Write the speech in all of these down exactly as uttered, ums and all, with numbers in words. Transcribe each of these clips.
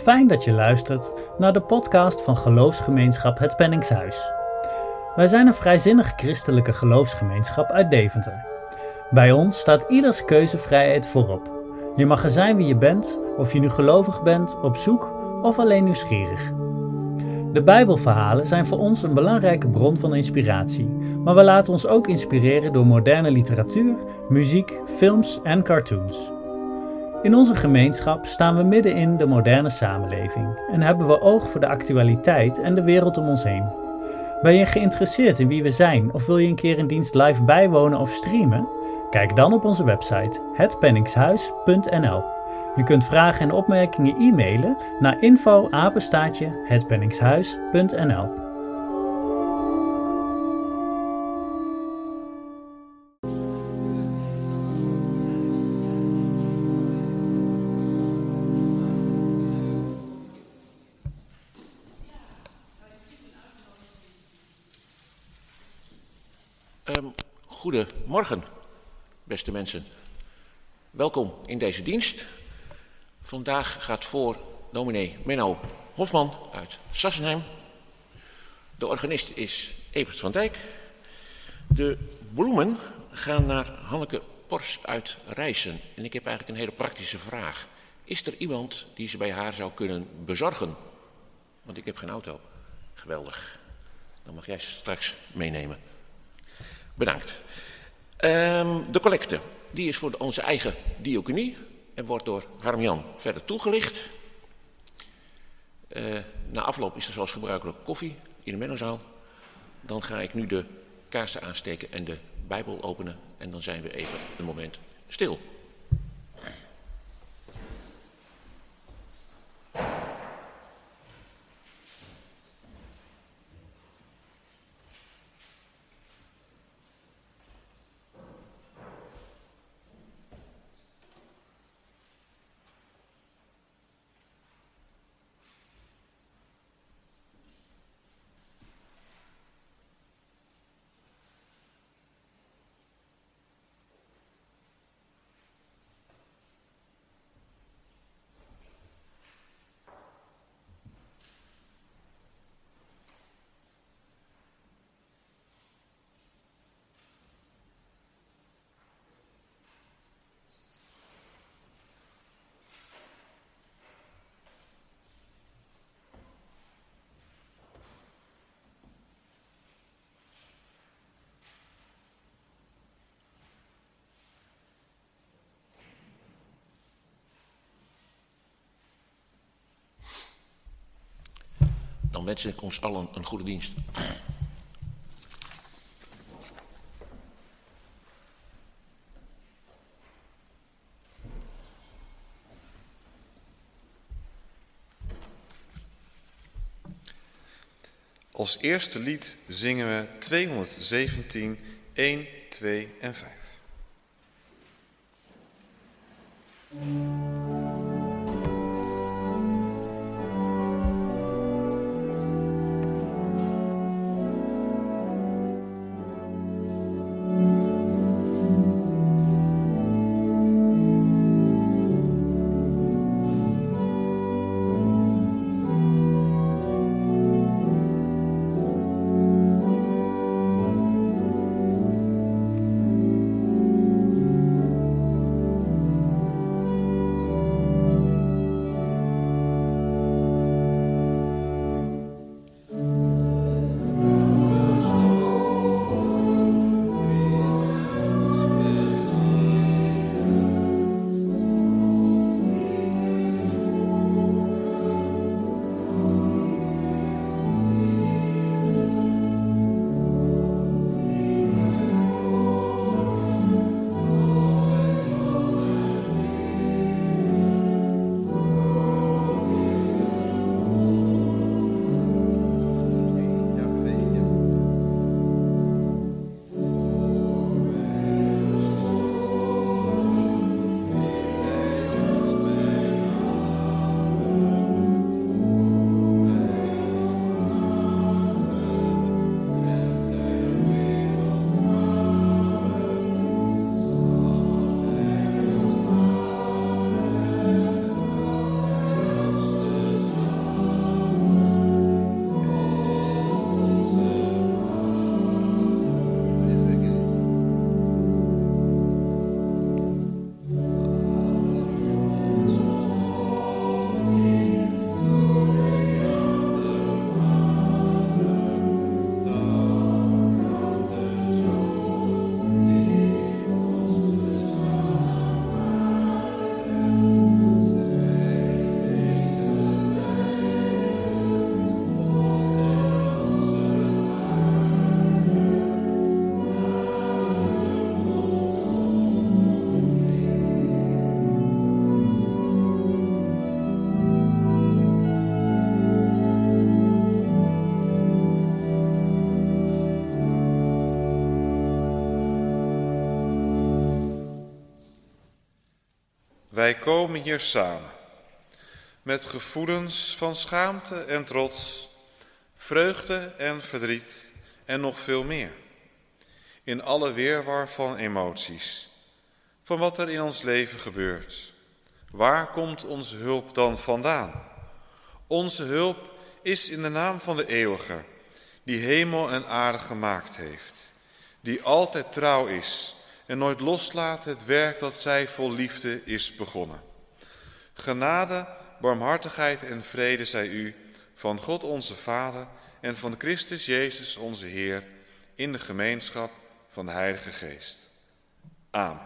Fijn dat je luistert naar de podcast van Geloofsgemeenschap Het Penningshuis. Wij zijn een vrijzinnig christelijke geloofsgemeenschap uit Deventer. Bij ons staat ieders keuzevrijheid voorop. Je mag er zijn wie je bent, of je nu gelovig bent, op zoek of alleen nieuwsgierig. De Bijbelverhalen zijn voor ons een belangrijke bron van inspiratie, maar we laten ons ook inspireren door moderne literatuur, muziek, films en cartoons. In onze gemeenschap staan we midden in de moderne samenleving en hebben we oog voor de actualiteit en de wereld om ons heen. Ben je geïnteresseerd in wie we zijn of wil je een keer een dienst live bijwonen of streamen? Kijk dan op onze website het penningshuis punt n l. Je kunt vragen en opmerkingen e-mailen naar info apenstaartje het penningshuis punt n l. Um, goedemorgen, beste mensen. Welkom in deze dienst. Vandaag gaat voor dominee Menno Hofman uit Sassenheim. De organist is Evert van Dijk. De bloemen gaan naar Hanneke Pors uit Rijssen. En ik heb eigenlijk een hele praktische vraag. Is er iemand die ze bij haar zou kunnen bezorgen? Want ik heb geen auto. Geweldig. Dan mag jij ze straks meenemen. Bedankt. Um, de collecte, die is voor onze eigen diaconie en wordt door Harm-Jan verder toegelicht. Uh, na afloop is er zoals gebruikelijk koffie in de Mennozaal. Dan ga ik nu de kaarsen aansteken en de Bijbel openen en dan zijn we even een moment stil. Dan wens ik ons allen een goede dienst. Als eerste lied zingen we tweehonderdzeventien, één, twee en vijf. Thank komen hier samen. Met gevoelens van schaamte en trots, vreugde en verdriet en nog veel meer. In alle weerwar van emoties, van wat er in ons leven gebeurt. Waar komt onze hulp dan vandaan? Onze hulp is in de naam van de Eeuwige, die hemel en aarde gemaakt heeft. Die altijd trouw is en nooit loslaat het werk dat zij vol liefde is begonnen. Genade, barmhartigheid en vrede zij u van God onze Vader en van Christus Jezus onze Heer in de gemeenschap van de Heilige Geest. Amen.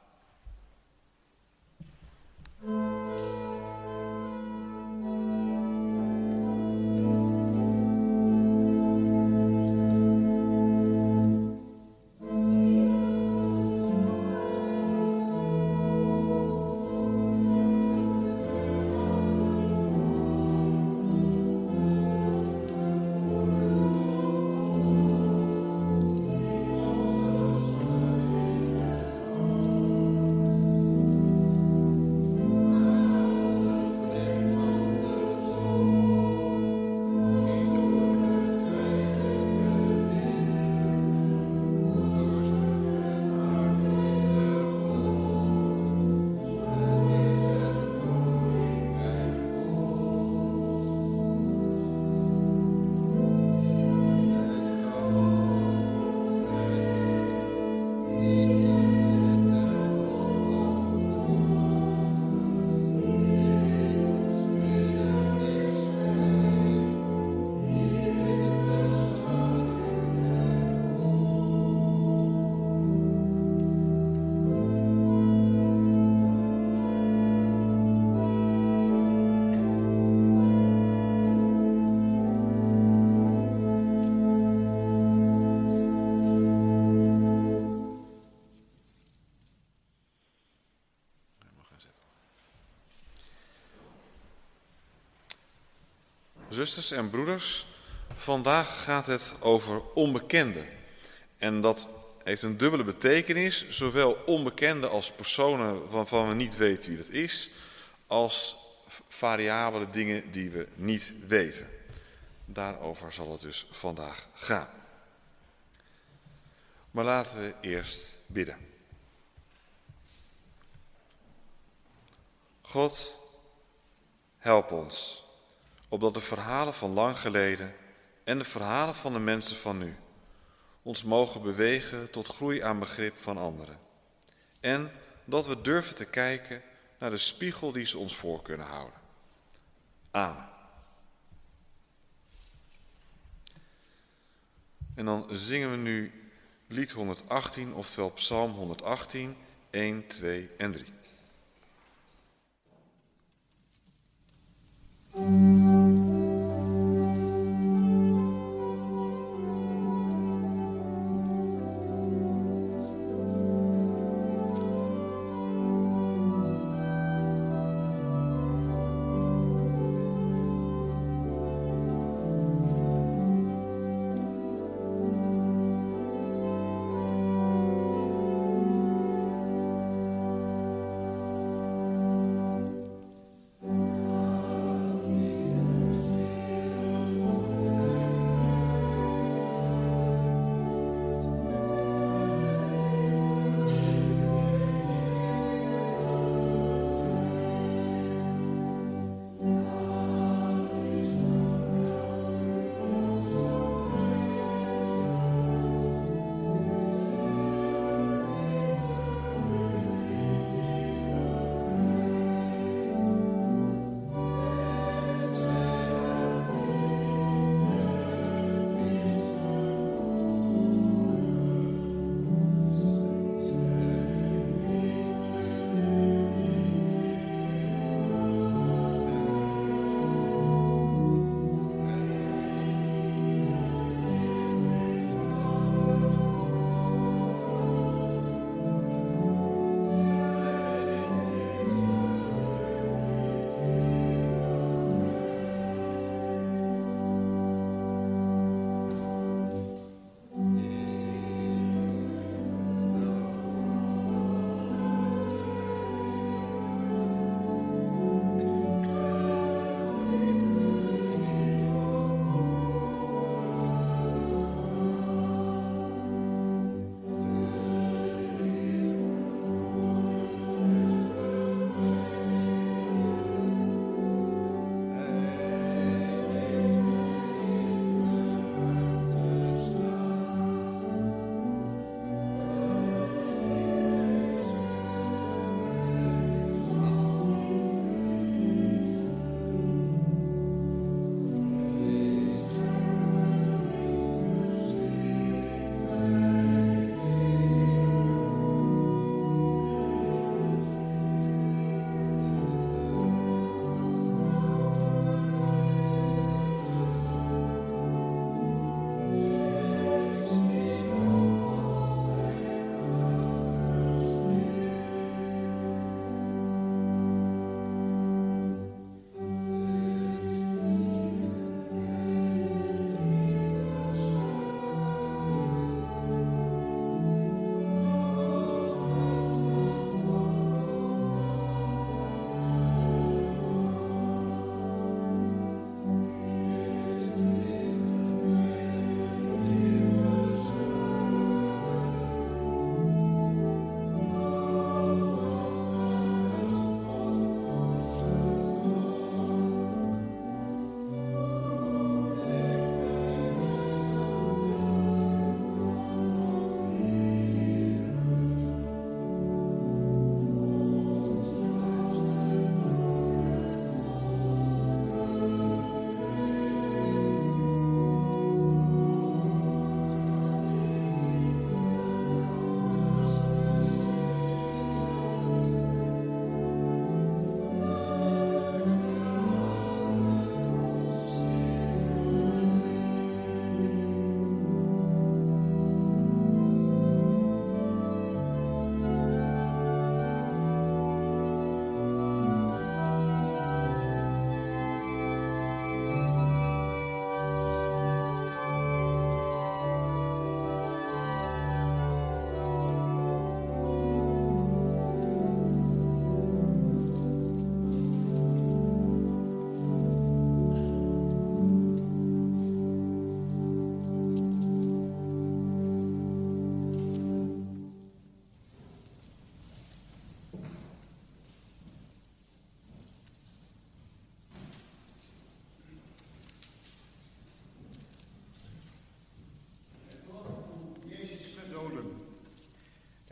Zusters en broeders, vandaag gaat het over onbekenden. En dat heeft een dubbele betekenis, zowel onbekenden als personen waarvan we niet weten wie dat is, als variabele dingen die we niet weten. Daarover zal het dus vandaag gaan. Maar laten we eerst bidden. God, help ons, opdat de verhalen van lang geleden en de verhalen van de mensen van nu ons mogen bewegen tot groei aan begrip van anderen. En dat we durven te kijken naar de spiegel die ze ons voor kunnen houden. Amen. En dan zingen we nu lied honderdachttien, oftewel Psalm honderdachttien, een, twee en drie.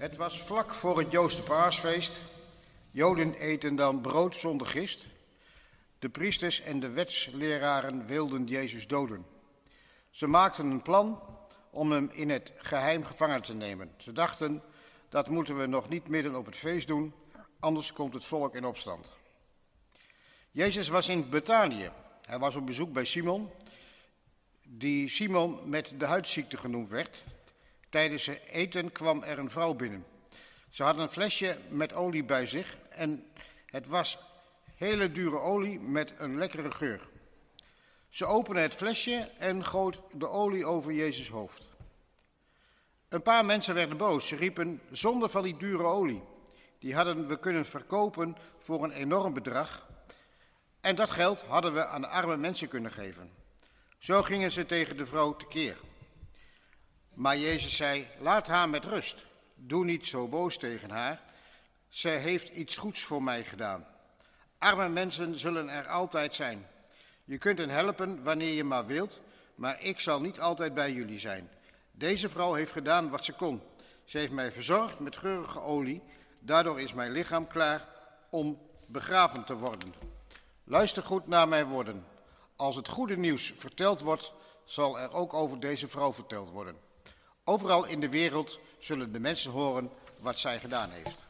Het was vlak voor het Joodse paasfeest. Joden eten dan brood zonder gist. De priesters en de wetsleraren wilden Jezus doden. Ze maakten een plan om hem in het geheim gevangen te nemen. Ze dachten, dat moeten we nog niet midden op het feest doen, anders komt het volk in opstand. Jezus was in Betanië. Hij was op bezoek bij Simon, die Simon met de huidziekte genoemd werd. Tijdens het eten kwam er een vrouw binnen. Ze had een flesje met olie bij zich en het was hele dure olie met een lekkere geur. Ze opende het flesje en goot de olie over Jezus' hoofd. Een paar mensen werden boos. Ze riepen, zonde van die dure olie. Die hadden we kunnen verkopen voor een enorm bedrag. En dat geld hadden we aan de arme mensen kunnen geven. Zo gingen ze tegen de vrouw tekeer. Maar Jezus zei, laat haar met rust. Doe niet zo boos tegen haar. Zij heeft iets goeds voor mij gedaan. Arme mensen zullen er altijd zijn. Je kunt hen helpen wanneer je maar wilt, maar ik zal niet altijd bij jullie zijn. Deze vrouw heeft gedaan wat ze kon. Ze heeft mij verzorgd met geurige olie. Daardoor is mijn lichaam klaar om begraven te worden. Luister goed naar mijn woorden. Als het goede nieuws verteld wordt, zal er ook over deze vrouw verteld worden. Overal in de wereld zullen de mensen horen wat zij gedaan heeft.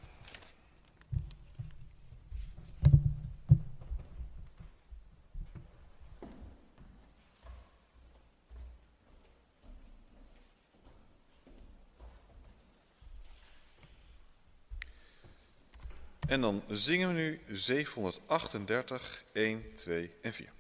En dan zingen we nu zevenhonderdachtendertig, een, twee en vier.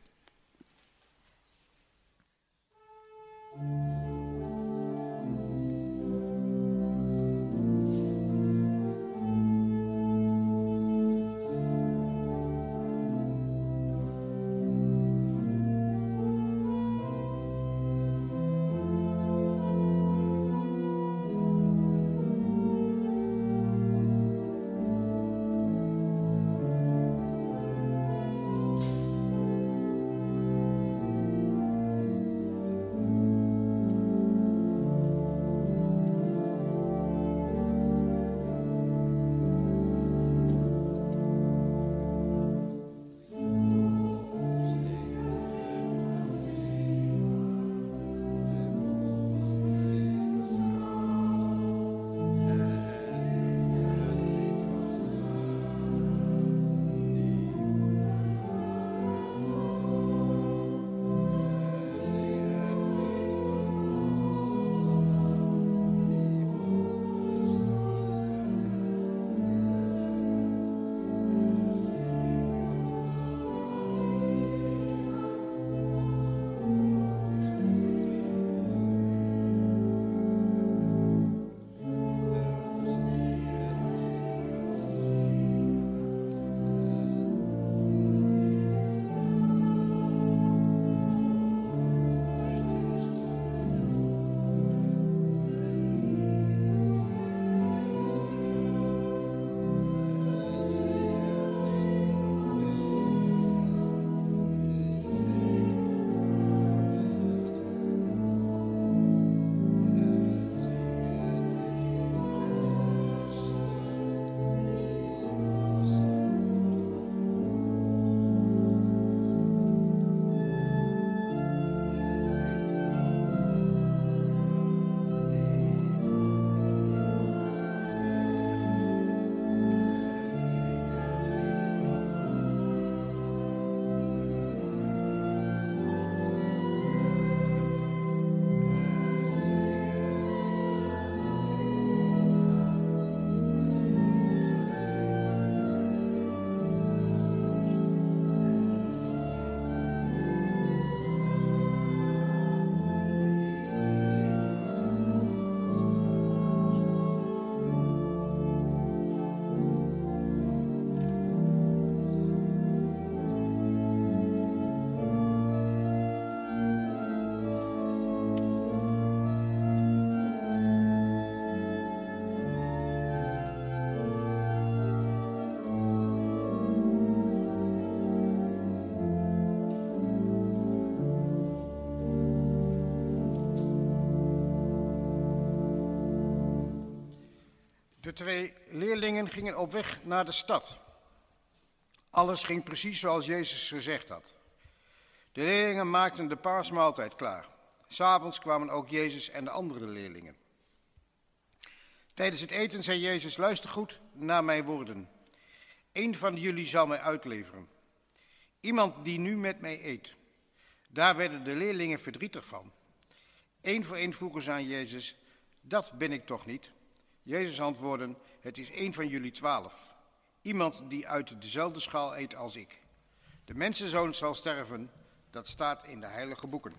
De twee leerlingen gingen op weg naar de stad. Alles ging precies zoals Jezus gezegd had. De leerlingen maakten de paasmaaltijd klaar. 'S Avonds kwamen ook Jezus en de andere leerlingen. Tijdens het eten zei Jezus: luister goed naar mijn woorden. Eén van jullie zal mij uitleveren. Iemand die nu met mij eet. Daar werden de leerlingen verdrietig van. Eén voor één vroegen ze aan Jezus: dat ben ik toch niet? Jezus antwoordde: het is één van jullie twaalf. Iemand die uit dezelfde schaal eet als ik. De mensenzoon zal sterven, dat staat in de heilige boeken.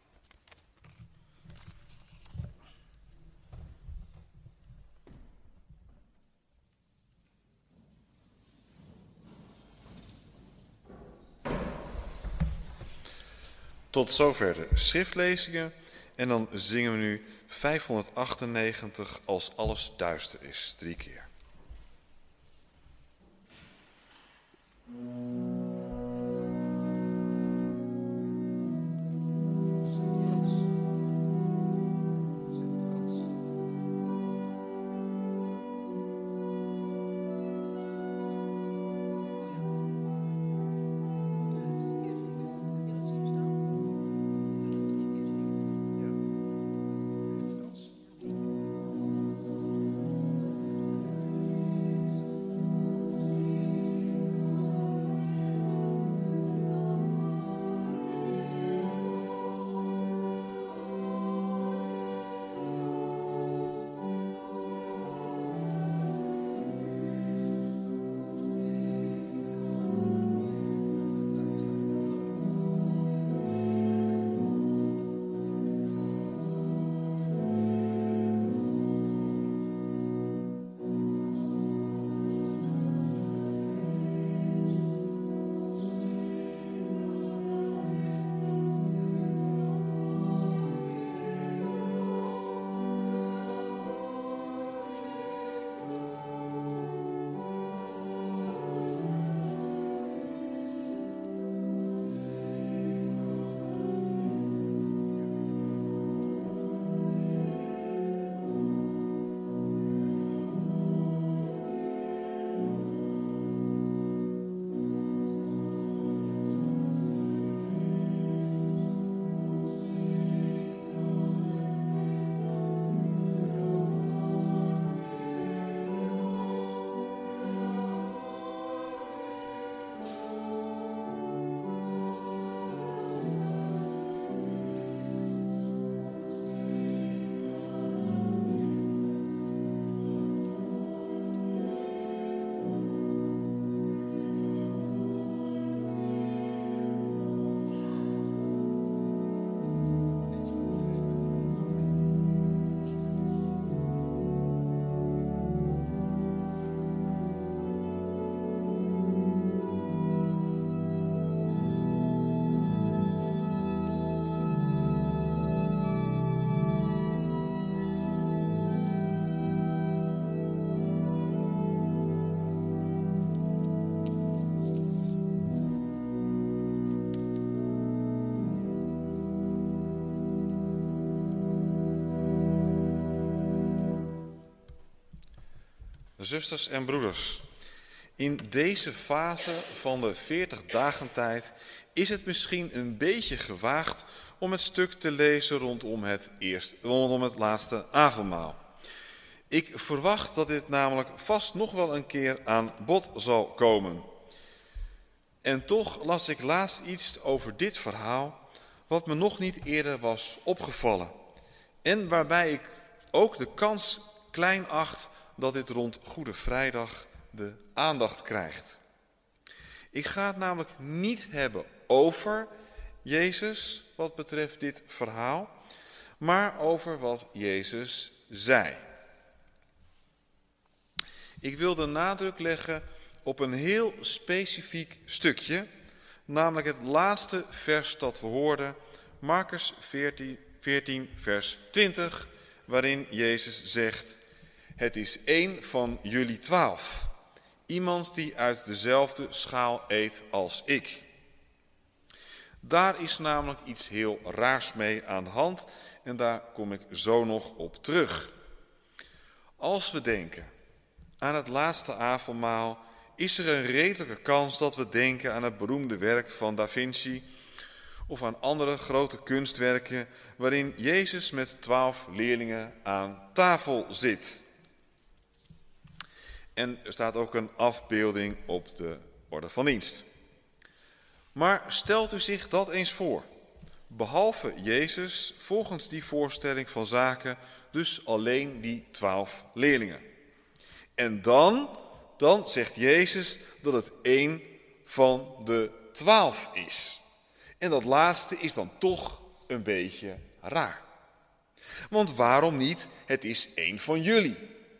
Tot zover de schriftlezingen en dan zingen we nu vijfhonderdachtennegentig Als alles duister is, drie keer. Zusters en broeders, in deze fase van de veertig dagen tijd is het misschien een beetje gewaagd om het stuk te lezen rondom het, eerst, rondom het laatste avondmaal. Ik verwacht dat dit namelijk vast nog wel een keer aan bod zal komen. En toch las ik laatst iets over dit verhaal wat me nog niet eerder was opgevallen. En waarbij ik ook de kans klein acht dat dit rond Goede Vrijdag de aandacht krijgt. Ik ga het namelijk niet hebben over Jezus wat betreft dit verhaal, maar over wat Jezus zei. Ik wil de nadruk leggen op een heel specifiek stukje, namelijk het laatste vers dat we hoorden, Markus veertien, veertien vers twintig, waarin Jezus zegt: het is één van jullie twaalf, iemand die uit dezelfde schaal eet als ik. Daar is namelijk iets heel raars mee aan de hand en daar kom ik zo nog op terug. Als we denken aan het laatste avondmaal is er een redelijke kans dat we denken aan het beroemde werk van Da Vinci of aan andere grote kunstwerken waarin Jezus met twaalf leerlingen aan tafel zit. En er staat ook een afbeelding op de orde van dienst. Maar stelt u zich dat eens voor. Behalve Jezus, volgens die voorstelling van zaken, dus alleen die twaalf leerlingen. En dan, dan zegt Jezus dat het één van de twaalf is. En dat laatste is dan toch een beetje raar. Want waarom niet, het is één van jullie.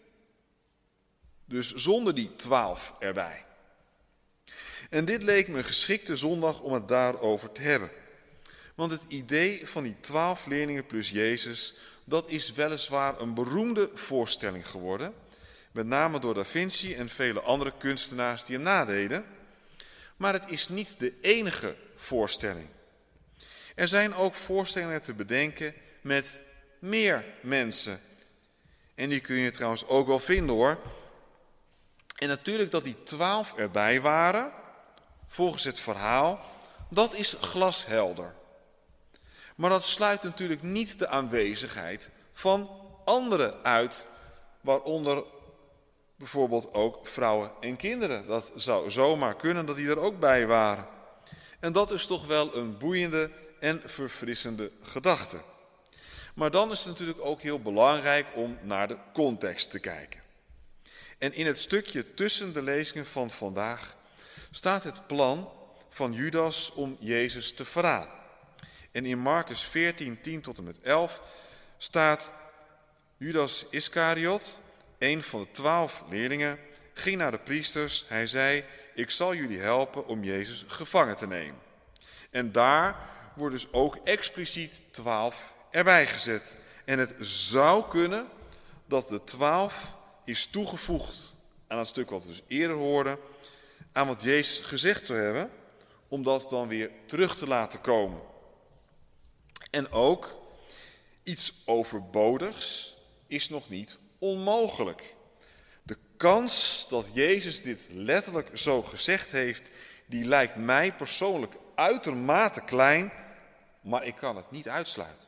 Dus zonder die twaalf erbij. En dit leek me een geschikte zondag om het daarover te hebben. Want het idee van die twaalf leerlingen plus Jezus, dat is weliswaar een beroemde voorstelling geworden. Met name door Da Vinci en vele andere kunstenaars die hem nadeden. Maar het is niet de enige voorstelling. Er zijn ook voorstellingen te bedenken met meer mensen. En die kun je trouwens ook wel vinden hoor. En natuurlijk dat die twaalf erbij waren, volgens het verhaal, dat is glashelder. Maar dat sluit natuurlijk niet de aanwezigheid van anderen uit, waaronder bijvoorbeeld ook vrouwen en kinderen. Dat zou zomaar kunnen dat die er ook bij waren. En dat is toch wel een boeiende en verfrissende gedachte. Maar dan is het natuurlijk ook heel belangrijk om naar de context te kijken. En in het stukje tussen de lezingen van vandaag staat het plan van Judas om Jezus te verraden. En in Marcus veertien, tien tot en met elf staat: Judas Iskariot, een van de twaalf leerlingen, ging naar de priesters. Hij zei: ik zal jullie helpen om Jezus gevangen te nemen. En daar wordt dus ook expliciet twaalf erbij gezet. En het zou kunnen dat de twaalf is toegevoegd aan het stuk wat we dus eerder hoorden, aan wat Jezus gezegd zou hebben, om dat dan weer terug te laten komen. En ook iets overbodigs is nog niet onmogelijk. De kans dat Jezus dit letterlijk zo gezegd heeft, die lijkt mij persoonlijk uitermate klein, maar ik kan het niet uitsluiten.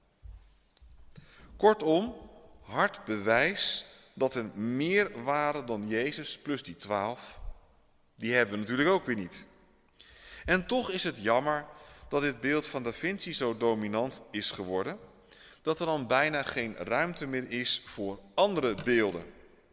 Kortom, hard bewijs dat er meer waren dan Jezus plus die twaalf, die hebben we natuurlijk ook weer niet. En toch is het jammer dat dit beeld van Da Vinci zo dominant is geworden, dat er dan bijna geen ruimte meer is voor andere beelden.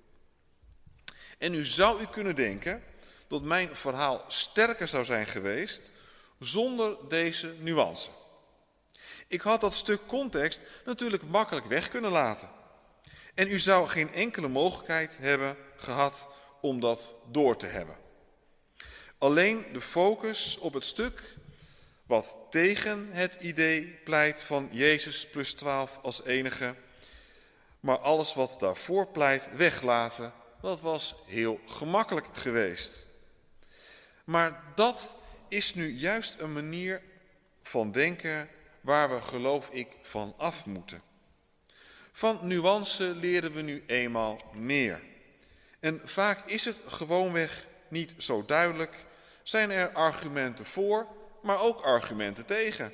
En nu zou u kunnen denken dat mijn verhaal sterker zou zijn geweest zonder deze nuance. Ik had dat stuk context natuurlijk makkelijk weg kunnen laten. En u zou geen enkele mogelijkheid hebben gehad om dat door te hebben. Alleen de focus op het stuk wat tegen het idee pleit van Jezus plus twaalf als enige, maar alles wat daarvoor pleit weglaten, dat was heel gemakkelijk geweest. Maar dat is nu juist een manier van denken waar we, geloof ik, van af moeten. Van nuance leren we nu eenmaal meer. En vaak is het gewoonweg niet zo duidelijk, zijn er argumenten voor, maar ook argumenten tegen.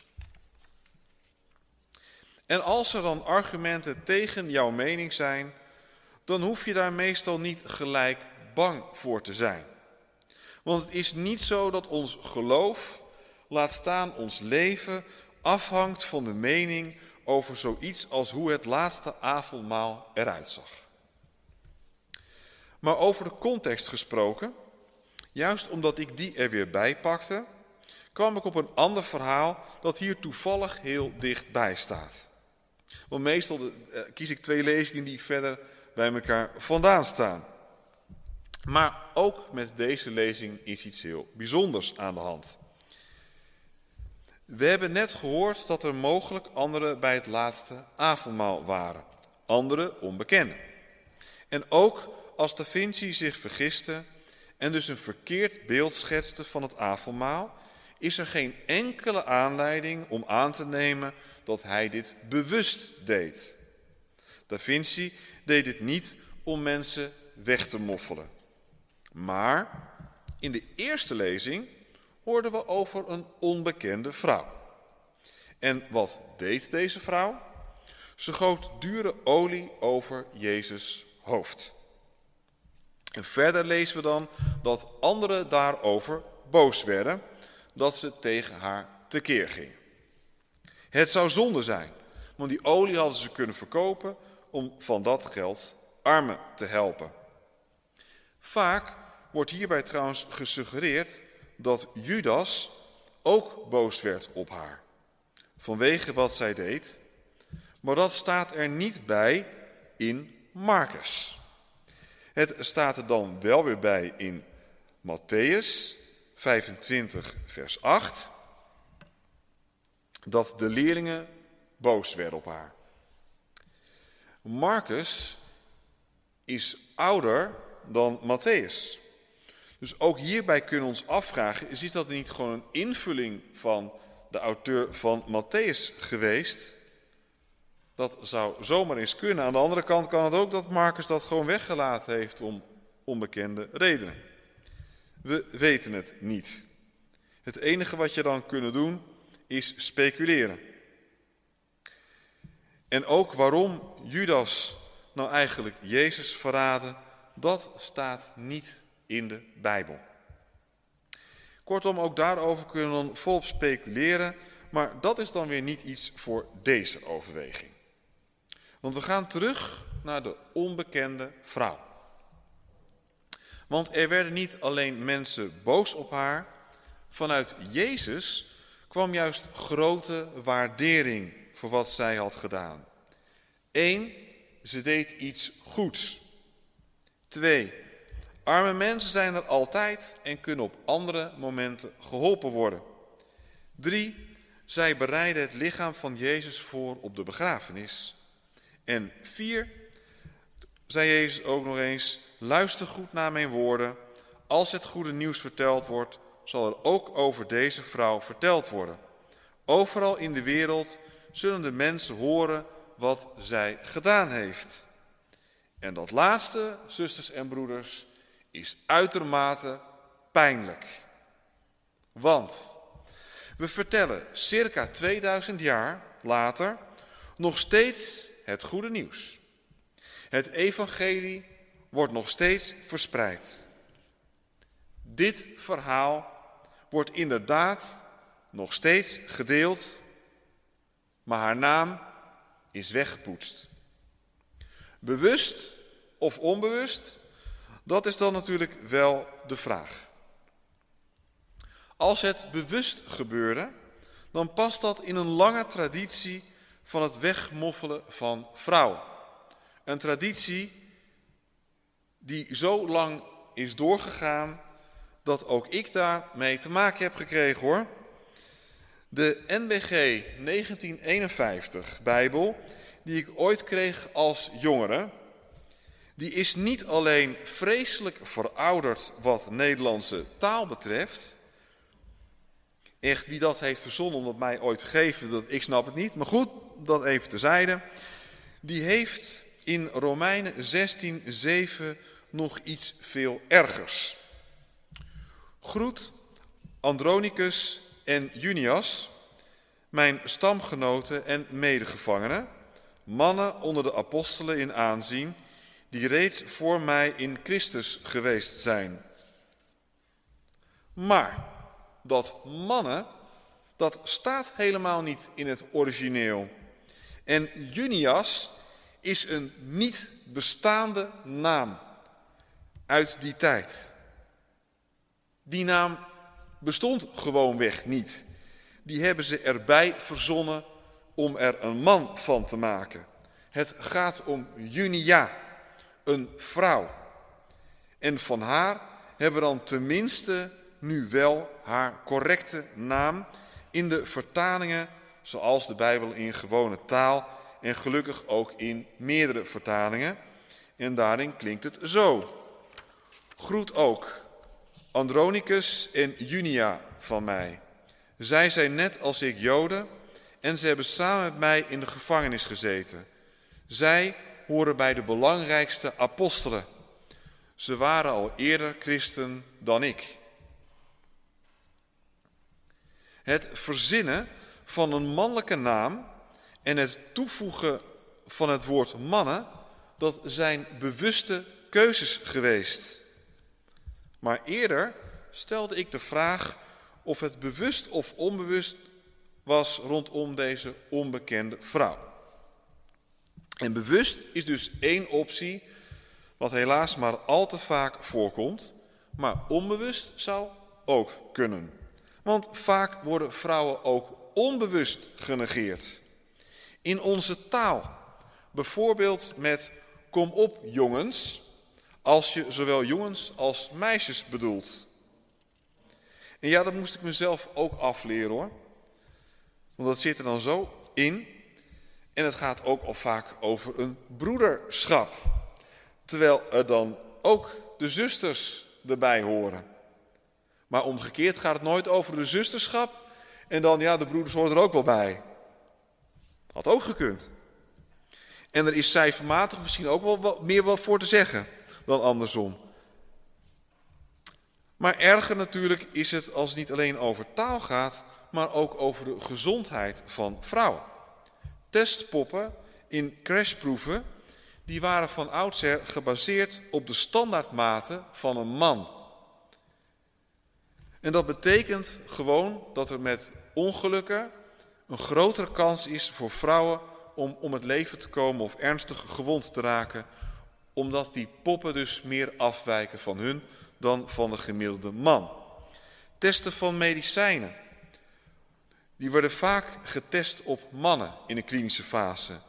En als er dan argumenten tegen jouw mening zijn, dan hoef je daar meestal niet gelijk bang voor te zijn. Want het is niet zo dat ons geloof, laat staan ons leven, afhangt van de mening over zoiets als hoe het laatste avondmaal eruit zag. Maar over de context gesproken, juist omdat ik die er weer bij pakte, kwam ik op een ander verhaal dat hier toevallig heel dichtbij staat. Want meestal de, eh, kies ik twee lezingen die verder bij elkaar vandaan staan. Maar ook met deze lezing is iets heel bijzonders aan de hand. We hebben net gehoord dat er mogelijk anderen bij het laatste avondmaal waren. Andere onbekenden. En ook als Da Vinci zich vergiste en dus een verkeerd beeld schetste van het avondmaal, is er geen enkele aanleiding om aan te nemen dat hij dit bewust deed. Da Vinci deed dit niet om mensen weg te moffelen. Maar in de eerste lezing hoorden we over een onbekende vrouw. En wat deed deze vrouw? Ze goot dure olie over Jezus' hoofd. En verder lezen we dan dat anderen daarover boos werden, dat ze tegen haar tekeer gingen. Het zou zonde zijn, want die olie hadden ze kunnen verkopen om van dat geld armen te helpen. Vaak wordt hierbij trouwens gesuggereerd dat Judas ook boos werd op haar, vanwege wat zij deed, maar dat staat er niet bij in Marcus. Het staat er dan wel weer bij in Mattheüs vijfentwintig vers acht, dat de leerlingen boos werden op haar. Marcus is ouder dan Mattheüs. Dus ook hierbij kunnen we ons afvragen, is dat niet gewoon een invulling van de auteur van Mattheüs geweest? Dat zou zomaar eens kunnen. Aan de andere kant kan het ook dat Marcus dat gewoon weggelaten heeft om onbekende redenen. We weten het niet. Het enige wat je dan kunt doen is speculeren. En ook waarom Judas nou eigenlijk Jezus verraadde, dat staat niet in de Bijbel. Kortom, ook daarover kunnen we dan volop speculeren, maar dat is dan weer niet iets voor deze overweging. Want we gaan terug naar de onbekende vrouw. Want er werden niet alleen mensen boos op haar, vanuit Jezus kwam juist grote waardering voor wat zij had gedaan. Eén, ze deed iets goeds. Twee, arme mensen zijn er altijd en kunnen op andere momenten geholpen worden. Drie, zij bereidden het lichaam van Jezus voor op de begrafenis. En vier, zei Jezus ook nog eens, luister goed naar mijn woorden. Als het goede nieuws verteld wordt, zal er ook over deze vrouw verteld worden. Overal in de wereld zullen de mensen horen wat zij gedaan heeft. En dat laatste, zusters en broeders, is uitermate pijnlijk. Want we vertellen circa tweeduizend jaar later nog steeds het goede nieuws. Het evangelie wordt nog steeds verspreid. Dit verhaal wordt inderdaad nog steeds gedeeld, maar haar naam is weggepoetst. Bewust of onbewust, dat is dan natuurlijk wel de vraag. Als het bewust gebeurde, dan past dat in een lange traditie van het wegmoffelen van vrouwen. Een traditie die zo lang is doorgegaan dat ook ik daarmee te maken heb gekregen hoor. De N B G negentien eenenvijftig Bijbel, die ik ooit kreeg als jongere, die is niet alleen vreselijk verouderd wat Nederlandse taal betreft. Echt, wie dat heeft verzonnen om dat mij ooit te geven, dat, ik snap het niet. Maar goed, dat even terzijde. Die heeft in Romeinen zestien zeven nog iets veel ergers. Groet Andronicus en Junias, mijn stamgenoten en medegevangenen, mannen onder de apostelen in aanzien, die reeds voor mij in Christus geweest zijn. Maar dat mannen, dat staat helemaal niet in het origineel. En Junias is een niet bestaande naam uit die tijd. Die naam bestond gewoonweg niet. Die hebben ze erbij verzonnen om er een man van te maken. Het gaat om Junia, een vrouw. En van haar hebben we dan tenminste nu wel haar correcte naam in de vertalingen, zoals de Bijbel in gewone taal en gelukkig ook in meerdere vertalingen. En daarin klinkt het zo. Groet ook Andronicus en Junia van mij. Zij zijn net als ik Joden en ze hebben samen met mij in de gevangenis gezeten. Zij horen bij de belangrijkste apostelen. Ze waren al eerder christen dan ik. Het verzinnen van een mannelijke naam en het toevoegen van het woord mannen, dat zijn bewuste keuzes geweest. Maar eerder stelde ik de vraag of het bewust of onbewust was rondom deze onbekende vrouw. En bewust is dus één optie, wat helaas maar al te vaak voorkomt, maar onbewust zou ook kunnen. Want vaak worden vrouwen ook onbewust genegeerd. In onze taal, bijvoorbeeld met kom op jongens, als je zowel jongens als meisjes bedoelt. En ja, dat moest ik mezelf ook afleren hoor. Want dat zit er dan zo in. En het gaat ook al vaak over een broederschap. Terwijl er dan ook de zusters erbij horen. Maar omgekeerd gaat het nooit over de zusterschap. En dan, ja, de broeders horen er ook wel bij. Had ook gekund. En er is cijfermatig misschien ook wel wat meer wat voor te zeggen dan andersom. Maar erger natuurlijk is het als het niet alleen over taal gaat, maar ook over de gezondheid van vrouwen. Testpoppen in crashproeven, die waren van oudsher gebaseerd op de standaardmaten van een man. En dat betekent gewoon dat er met ongelukken een grotere kans is voor vrouwen om om het leven te komen of ernstig gewond te raken, omdat die poppen dus meer afwijken van hun dan van de gemiddelde man. Testen van medicijnen. Die worden vaak getest op mannen in de klinische fase.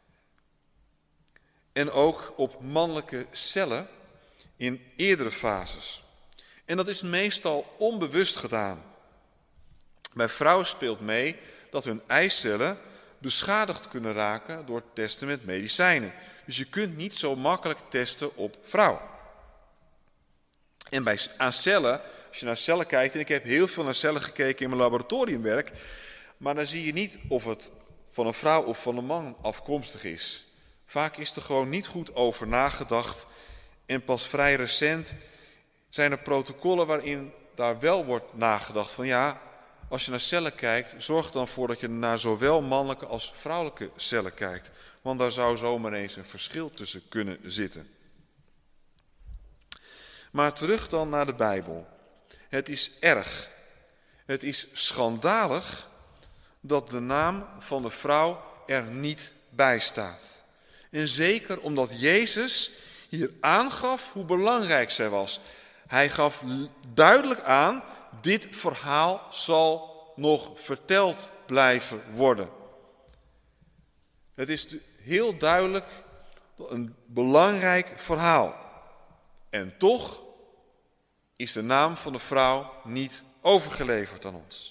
En ook op mannelijke cellen in eerdere fases. En dat is meestal onbewust gedaan. Bij vrouwen speelt mee dat hun eicellen beschadigd kunnen raken door het testen met medicijnen. Dus je kunt niet zo makkelijk testen op vrouwen. En bij, aan cellen, als je naar cellen kijkt, en ik heb heel veel naar cellen gekeken in mijn laboratoriumwerk, maar dan zie je niet of het van een vrouw of van een man afkomstig is. Vaak is er gewoon niet goed over nagedacht en pas vrij recent zijn er protocollen waarin daar wel wordt nagedacht van ja, als je naar cellen kijkt, zorg er dan voor dat je naar zowel mannelijke als vrouwelijke cellen kijkt. Want daar zou zomaar eens een verschil tussen kunnen zitten. Maar terug dan naar de Bijbel. Het is erg, het is schandalig dat de naam van de vrouw er niet bij staat. En zeker omdat Jezus hier aangaf hoe belangrijk zij was. Hij gaf duidelijk aan, dit verhaal zal nog verteld blijven worden. Het is heel duidelijk een belangrijk verhaal. En toch is de naam van de vrouw niet overgeleverd aan ons.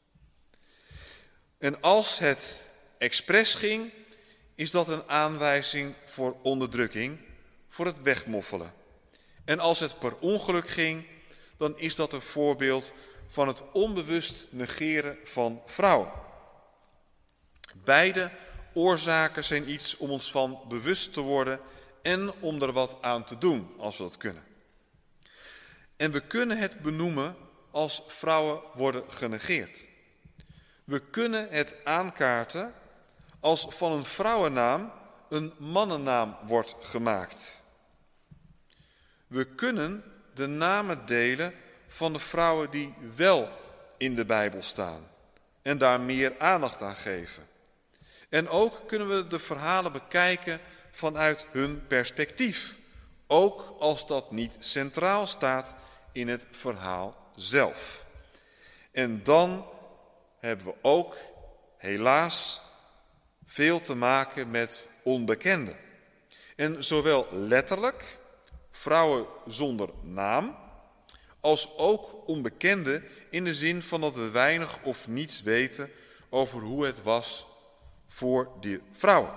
En als het expres ging, is dat een aanwijzing voor onderdrukking, voor het wegmoffelen. En als het per ongeluk ging, dan is dat een voorbeeld van het onbewust negeren van vrouwen. Beide oorzaken zijn iets om ons van bewust te worden en om er wat aan te doen als we dat kunnen. En we kunnen het benoemen als vrouwen worden genegeerd. We kunnen het aankaarten als van een vrouwennaam een mannennaam wordt gemaakt. We kunnen de namen delen van de vrouwen die wel in de Bijbel staan en daar meer aandacht aan geven. En ook kunnen we de verhalen bekijken vanuit hun perspectief, ook als dat niet centraal staat in het verhaal zelf. En dan hebben we ook helaas veel te maken met onbekenden. En zowel letterlijk, vrouwen zonder naam, als ook onbekenden in de zin van dat we weinig of niets weten over hoe het was voor die vrouwen.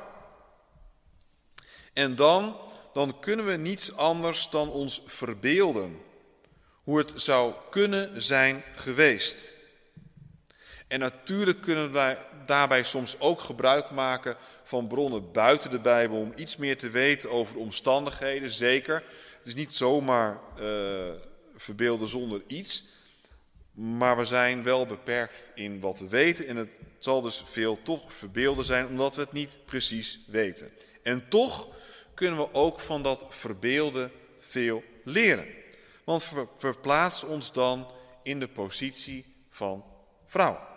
En dan, dan kunnen we niets anders dan ons verbeelden hoe het zou kunnen zijn geweest. En natuurlijk kunnen wij daarbij soms ook gebruik maken van bronnen buiten de Bijbel om iets meer te weten over de omstandigheden. Zeker, het Het is niet zomaar uh, verbeelden zonder iets, maar we zijn wel beperkt in wat we weten. En het zal dus veel toch verbeelden zijn, omdat we het niet precies weten. En toch kunnen we ook van dat verbeelden veel leren. Want ver, verplaats ons dan in de positie van vrouw.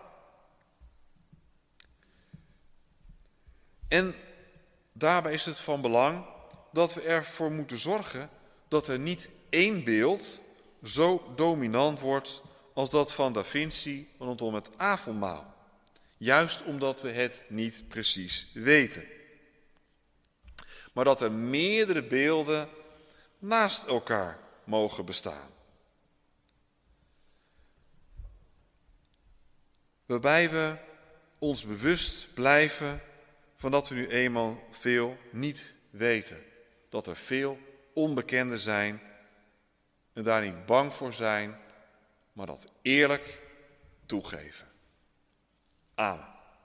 En daarbij is het van belang dat we ervoor moeten zorgen dat er niet één beeld zo dominant wordt als dat van Da Vinci rondom het avondmaal. Juist omdat we het niet precies weten. Maar dat er meerdere beelden naast elkaar mogen bestaan. Waarbij we ons bewust blijven van dat we nu eenmaal veel niet weten. Dat er veel onbekenden zijn en daar niet bang voor zijn, maar dat eerlijk toegeven. Amen.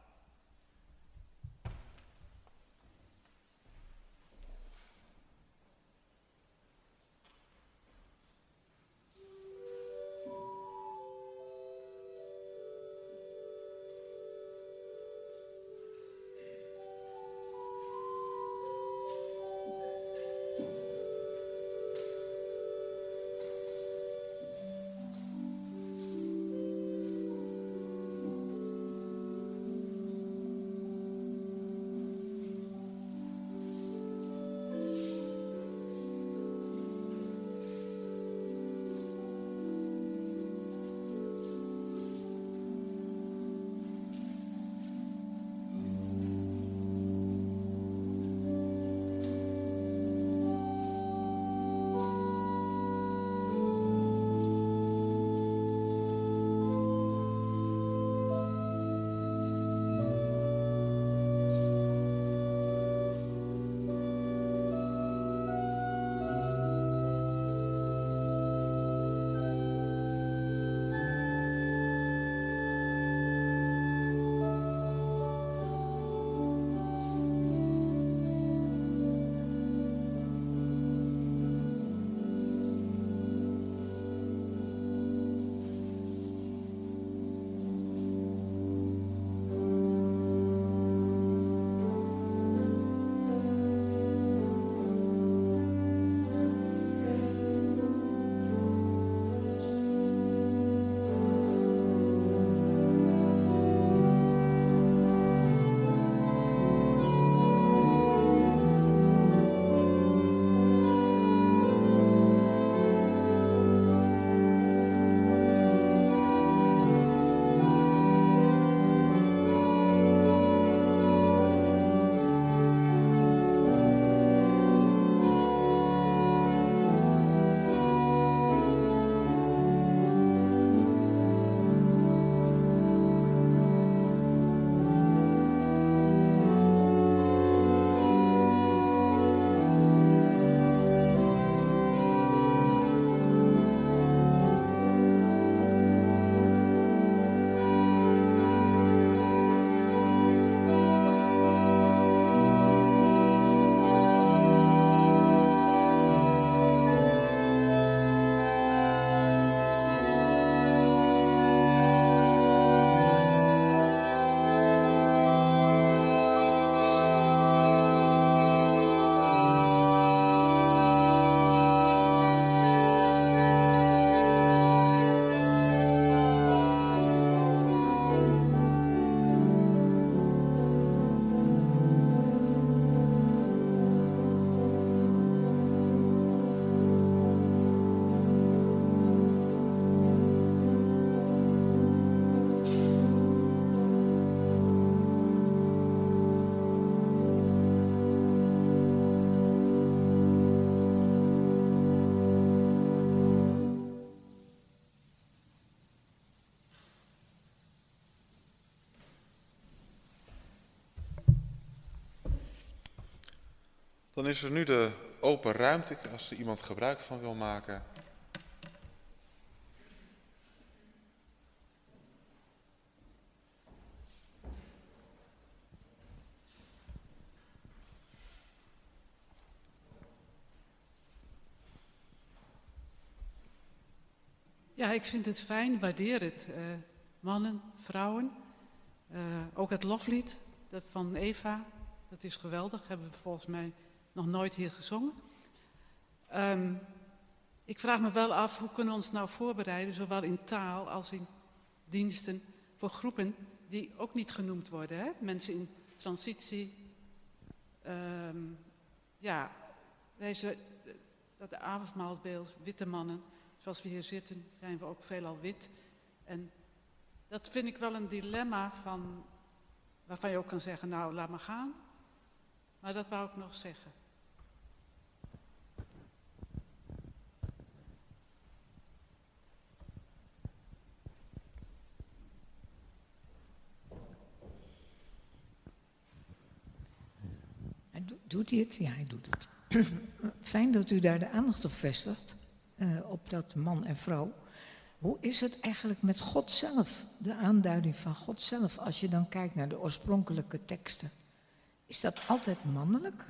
Dan is er nu de open ruimte, als er iemand gebruik van wil maken. Ja, ik vind het fijn, waardeer het. Uh, mannen, vrouwen. Uh, ook het loflied dat van Eva, dat is geweldig. Hebben we volgens mij nog nooit hier gezongen. Um, ik vraag me wel af, hoe kunnen we ons nou voorbereiden, zowel in taal als in diensten, voor groepen die ook niet genoemd worden. Hè? Mensen in transitie. Um, ja, wij dat de avondmaalbeeld, witte mannen, zoals we hier zitten, zijn we ook veelal wit. En dat vind ik wel een dilemma van, waarvan je ook kan zeggen, nou, laat maar gaan. Maar dat wou ik nog zeggen. Doet hij het? Ja, hij doet het. Fijn dat u daar de aandacht op vestigt, uh, op dat man en vrouw. Hoe is het eigenlijk met God zelf, de aanduiding van God zelf, als je dan kijkt naar de oorspronkelijke teksten? Is dat altijd mannelijk?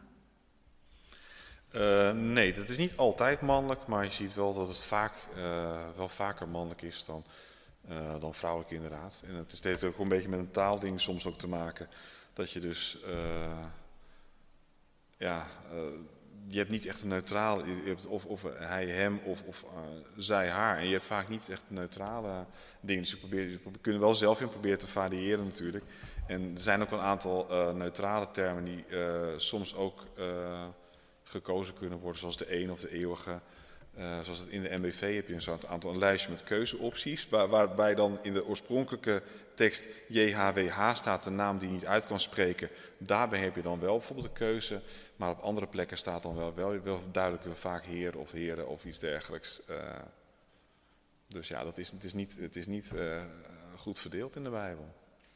Uh, nee, dat is niet altijd mannelijk, maar je ziet wel dat het vaak, uh, wel vaker mannelijk is dan, uh, dan vrouwelijk inderdaad. En het heeft ook een beetje met een taalding soms ook te maken, dat je dus... Uh, Ja, uh, je hebt niet echt een neutraal, je hebt of, of hij, hem of, of uh, zij, haar. En je hebt vaak niet echt neutrale dingen. Dus je, probeert, je kunt wel zelf in proberen te variëren natuurlijk. En er zijn ook een aantal uh, neutrale termen die uh, soms ook uh, gekozen kunnen worden. Zoals de een of de eeuwige. Uh, zoals het in de M B V heb je een aantal een lijstje met keuzeopties. Waar, waarbij dan in de oorspronkelijke tekst J H W H staat, de naam die je niet uit kan spreken. Daarbij heb je dan wel bijvoorbeeld de keuze. Maar op andere plekken staat dan wel, wel, wel duidelijk vaak heer of heren of iets dergelijks. Uh, dus ja, dat is, het is niet, het is niet uh, goed verdeeld in de Bijbel.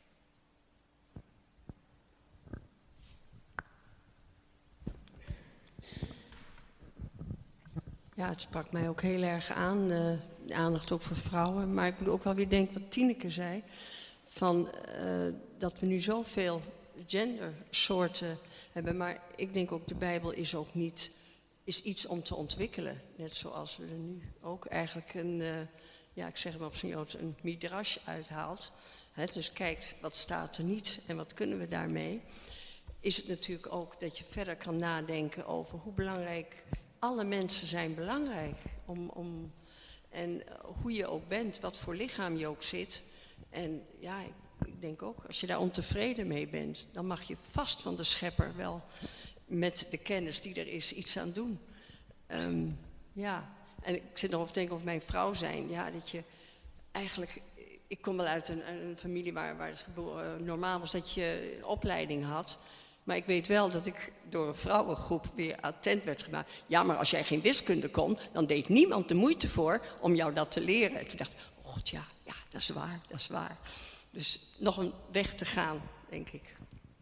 Ja, het sprak mij ook heel erg aan, uh, de aandacht ook voor vrouwen. Maar ik moet ook wel weer denken wat Tineke zei, van, uh, dat we nu zoveel gendersoorten hebben. Maar ik denk ook, de Bijbel is ook niet, is iets om te ontwikkelen. Net zoals we er nu ook eigenlijk een, uh, ja, ik zeg maar op zijn Joods, een midrash uithaalt. He, dus kijkt, wat staat er niet en wat kunnen we daarmee? Is het natuurlijk ook dat je verder kan nadenken over hoe belangrijk... Alle mensen zijn belangrijk. Om, om, en hoe je ook bent, wat voor lichaam je ook zit. En ja, ik, ik denk ook, als je daar ontevreden mee bent... dan mag je vast van de schepper wel met de kennis die er is iets aan doen. Um, ja, en ik zit nog te denken over mijn vrouw zijn. Ja, dat je eigenlijk... Ik kom wel uit een, een familie waar, waar het uh, normaal was dat je een opleiding had... Maar ik weet wel dat ik door een vrouwengroep weer attent werd gemaakt. Ja, maar als jij geen wiskunde kon, dan deed niemand de moeite voor om jou dat te leren. En toen dacht ik, oh god, ja, ja, dat is waar, dat is waar. Dus nog een weg te gaan, denk ik.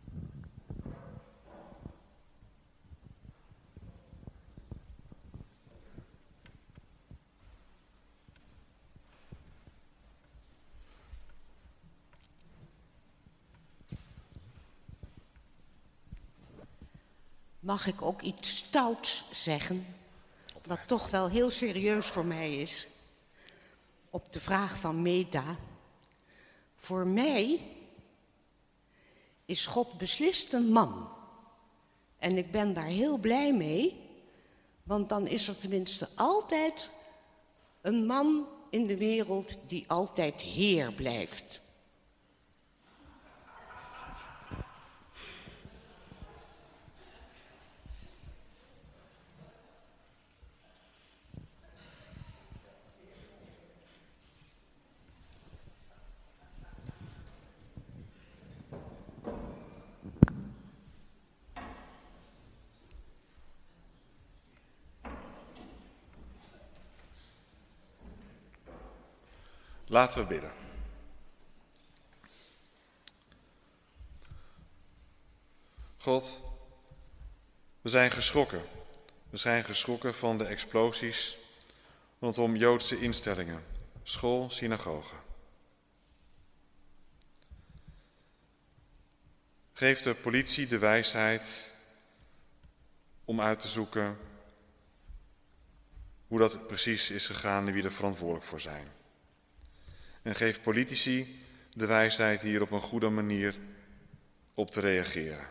Mag ik ook iets stouts zeggen, wat toch wel heel serieus voor mij is? Op de vraag van Meta. Voor mij is God beslist een man. En ik ben daar heel blij mee, want dan is er tenminste altijd een man in de wereld die altijd Heer blijft. Laten we bidden. God, we zijn geschrokken. We zijn geschrokken van de explosies rondom Joodse instellingen, school, synagogen. Geef de politie de wijsheid om uit te zoeken hoe dat precies is gegaan en wie er verantwoordelijk voor zijn. En geef politici de wijsheid hier op een goede manier op te reageren.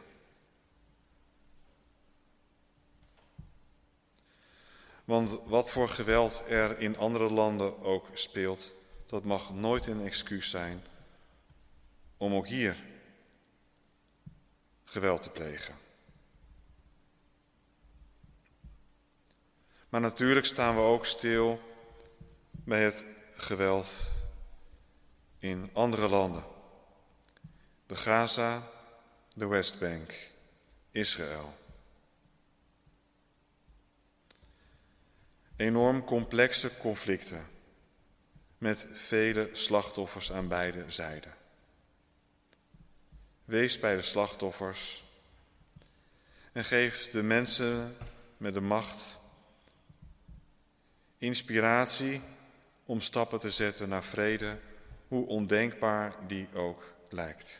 Want wat voor geweld er in andere landen ook speelt, dat mag nooit een excuus zijn om ook hier geweld te plegen. Maar natuurlijk staan we ook stil bij het geweld in andere landen. De Gaza, de Westbank, Israël. Enorm complexe conflicten met vele slachtoffers aan beide zijden. Wees bij de slachtoffers en geef de mensen met de macht inspiratie om stappen te zetten naar vrede, hoe ondenkbaar die ook lijkt.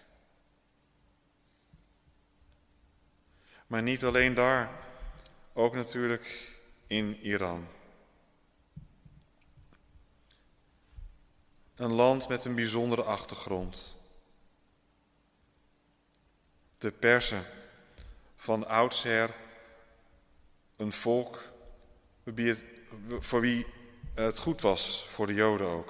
Maar niet alleen daar, ook natuurlijk in Iran. Een land met een bijzondere achtergrond. De Perzen, van oudsher een volk voor wie het goed was, voor de Joden ook.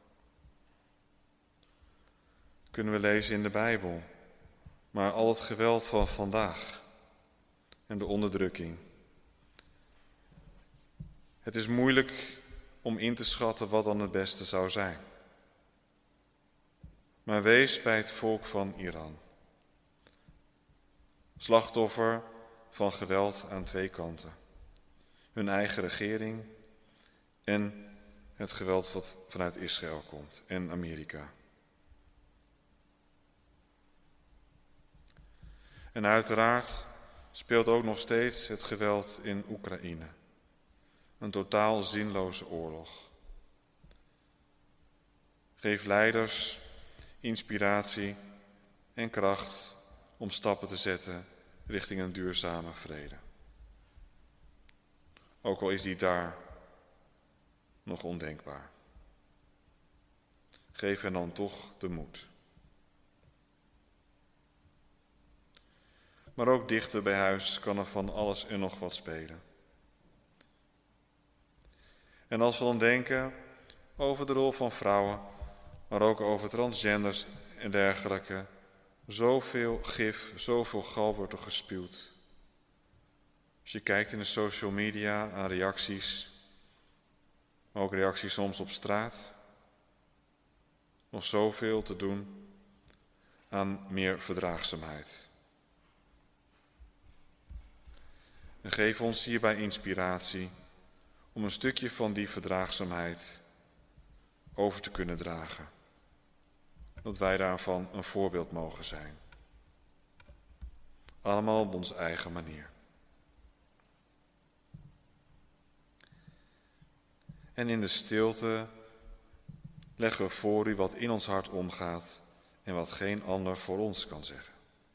Kunnen we lezen in de Bijbel. Maar al het geweld van vandaag en de onderdrukking. Het is moeilijk om in te schatten wat dan het beste zou zijn. Maar wees bij het volk van Iran. Slachtoffer van geweld aan twee kanten. Hun eigen regering en het geweld wat vanuit Israël komt en Amerika. En uiteraard speelt ook nog steeds het geweld in Oekraïne. Een totaal zinloze oorlog. Geef leiders inspiratie en kracht om stappen te zetten richting een duurzame vrede. Ook al is die daar nog ondenkbaar. Geef hen dan toch de moed. Maar ook dichter bij huis kan er van alles en nog wat spelen. En als we dan denken over de rol van vrouwen, maar ook over transgenders en dergelijke, zoveel gif, zoveel gal wordt er gespuwd. Als je kijkt in de social media aan reacties, maar ook reacties soms op straat, nog zoveel te doen aan meer verdraagzaamheid. En geef ons hierbij inspiratie om een stukje van die verdraagzaamheid over te kunnen dragen. Dat wij daarvan een voorbeeld mogen zijn. Allemaal op onze eigen manier. En in de stilte leggen we voor u wat in ons hart omgaat en wat geen ander voor ons kan zeggen.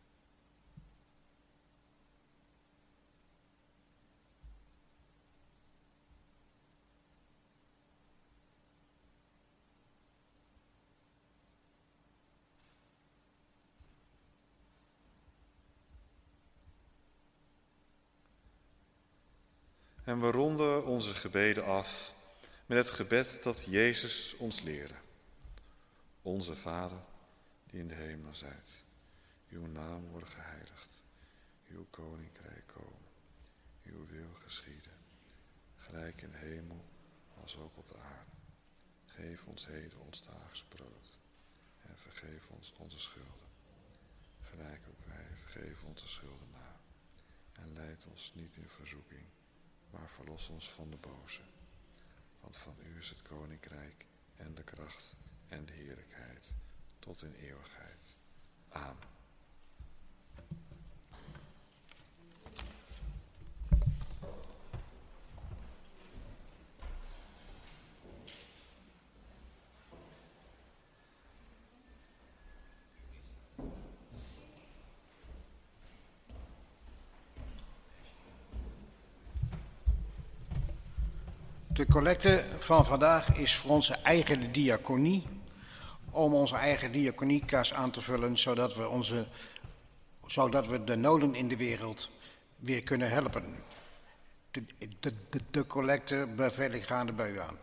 En we ronden onze gebeden af met het gebed dat Jezus ons leerde. Onze Vader, die in de hemel zijt, uw naam worden geheiligd, uw koninkrijk komen, uw wil geschieden, gelijk in de hemel als ook op de aarde. Geef ons heden ons dagelijks brood en vergeef ons onze schulden, gelijk ook wij vergeven onze schuldenaren. En leid ons niet in verzoeking, maar verlos ons van de boze. Want van u is het koninkrijk en de kracht en de heerlijkheid tot in eeuwigheid. Amen. De collecte van vandaag is voor onze eigen diaconie, om onze eigen diakoniekas aan te vullen, zodat we, onze, zodat we de noden in de wereld weer kunnen helpen. De, de, de, de collecte beveel ik gaande bij u aan.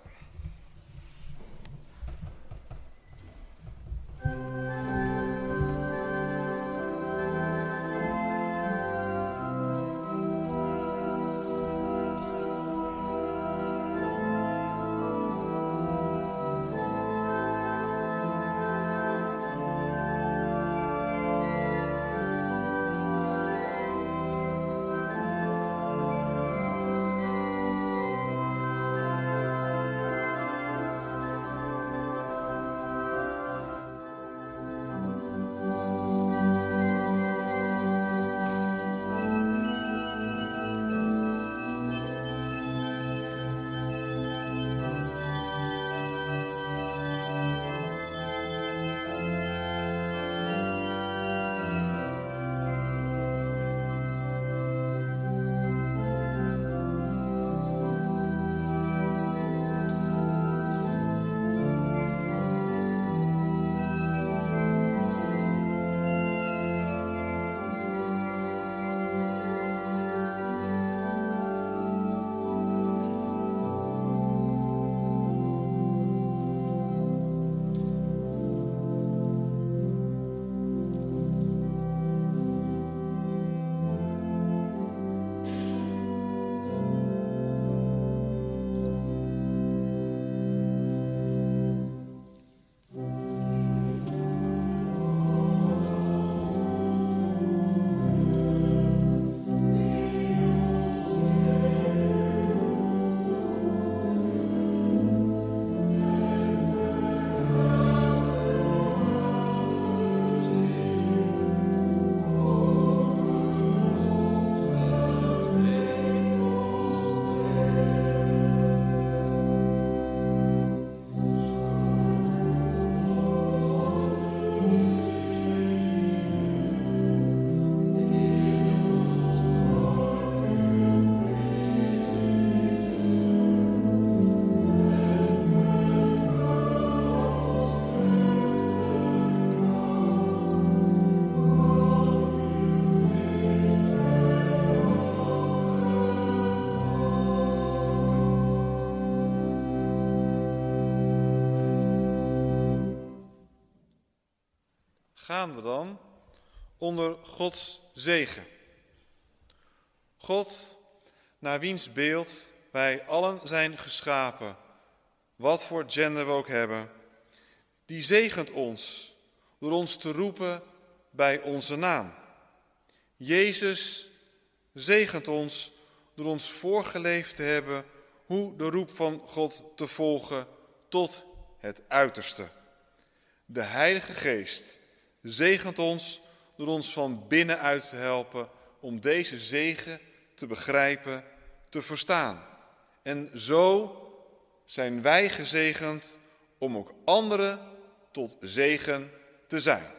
Gaan we dan onder Gods zegen. God, naar wiens beeld wij allen zijn geschapen, wat voor gender we ook hebben, die zegent ons door ons te roepen bij onze naam. Jezus zegent ons door ons voorgeleefd te hebben hoe de roep van God te volgen tot het uiterste. De Heilige Geest zegent ons door ons van binnenuit te helpen om deze zegen te begrijpen, te verstaan. En zo zijn wij gezegend om ook anderen tot zegen te zijn.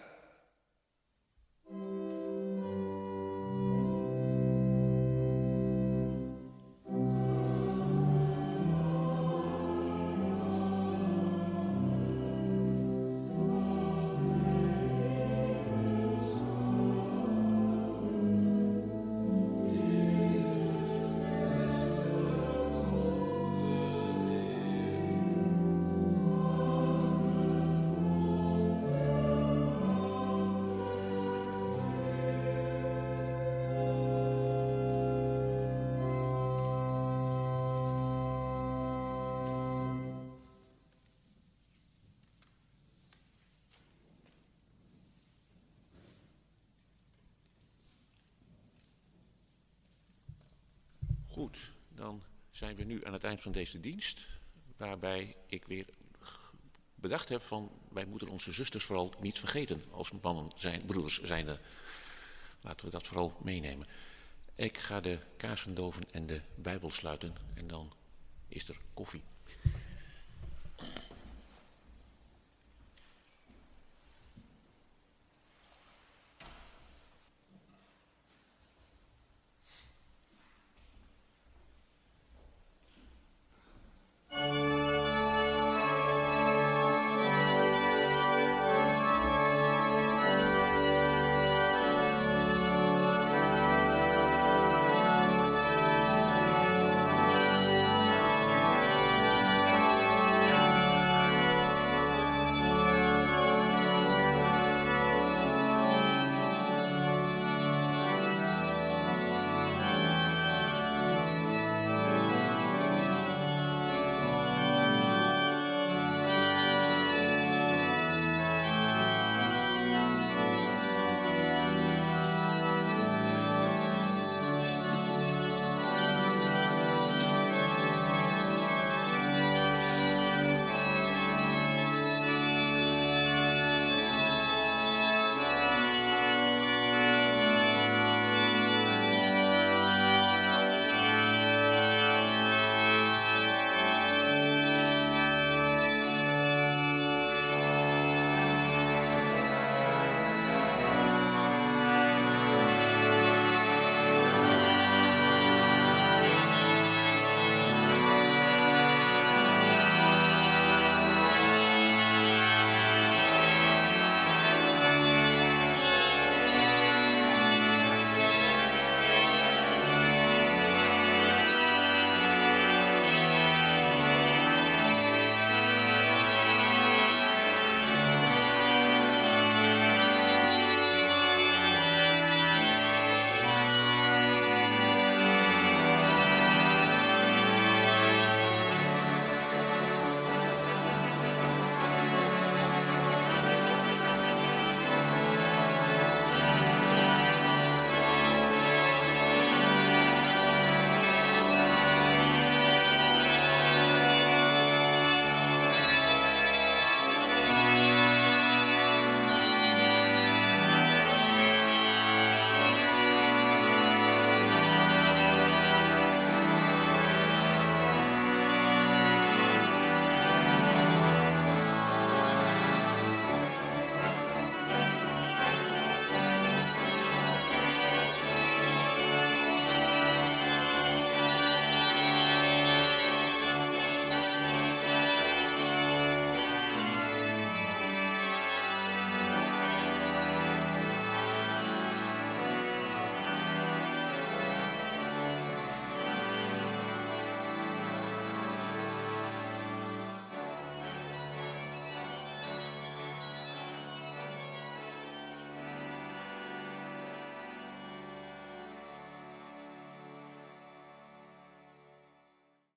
Goed, dan zijn we nu aan het eind van deze dienst, waarbij ik weer bedacht heb van, wij moeten onze zusters vooral niet vergeten als mannen zijn, broeders zijnde. Laten we dat vooral meenemen. Ik ga de kaarsen doven en de Bijbel sluiten en dan is er koffie.